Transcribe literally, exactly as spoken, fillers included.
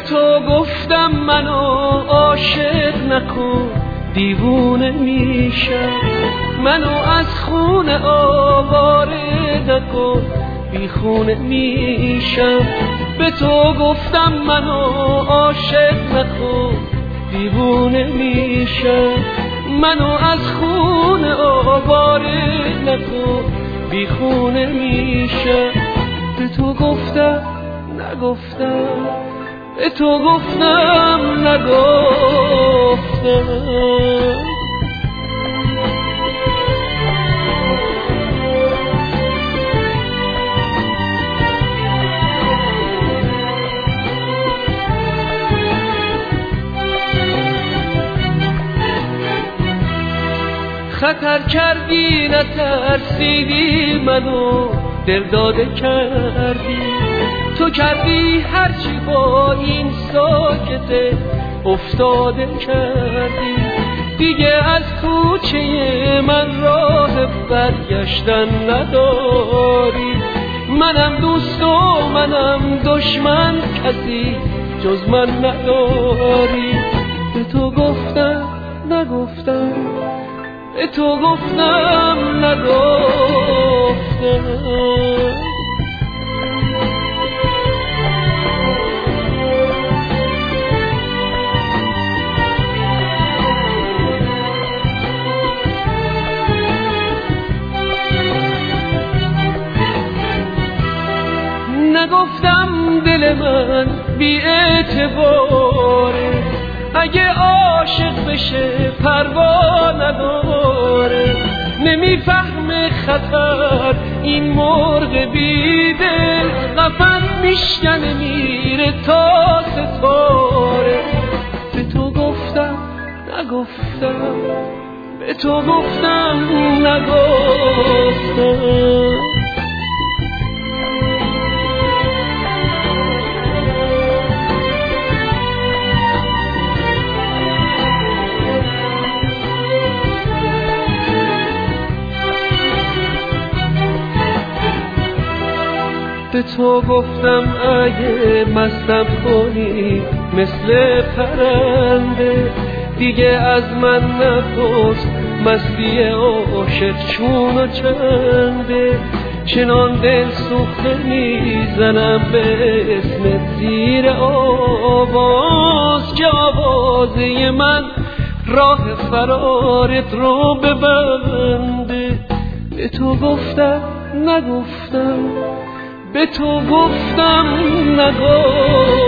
تو گفتم منو عاشق نکن دیوونه میشم، منو از خونه آواره نکن بی خونه میشم. به تو گفتم منو عاشق نکن دیوونه میشم، منو از خونه آواره نکن بی خونه میشم. به تو گفتم نگفتم، به تو گفتم نگفتم. خطر کردی نترسیدی منو دل داده کردی، تو کردی هرچی با این ساکته افتاده کردی. دیگه از کوچه من راه برگشتن نداری، منم دوست و منم دشمن کسی جز من نداری. به تو گفتم نگفتم، به تو گفتم نگفتم. نگفتم دل من بی اعتباره، اگه عاشق بشه پروا نداره. نمیفهمه خطر این مرغ بی دل، قفس میشکنه میره تا ستاره. به تو گفتم نگفتم، به تو گفتم نگفتم. به تو گفتم اگه مستم کنی مثل پرنده، دیگه از من نپرس مستی عاشق چون و چنده. چنان دل سوخته میزنم به اسم زیر آواز، که آوازه من راه فرارت رو ببنده. به تو گفتم نگفتم، به تو گفتم نگفتم.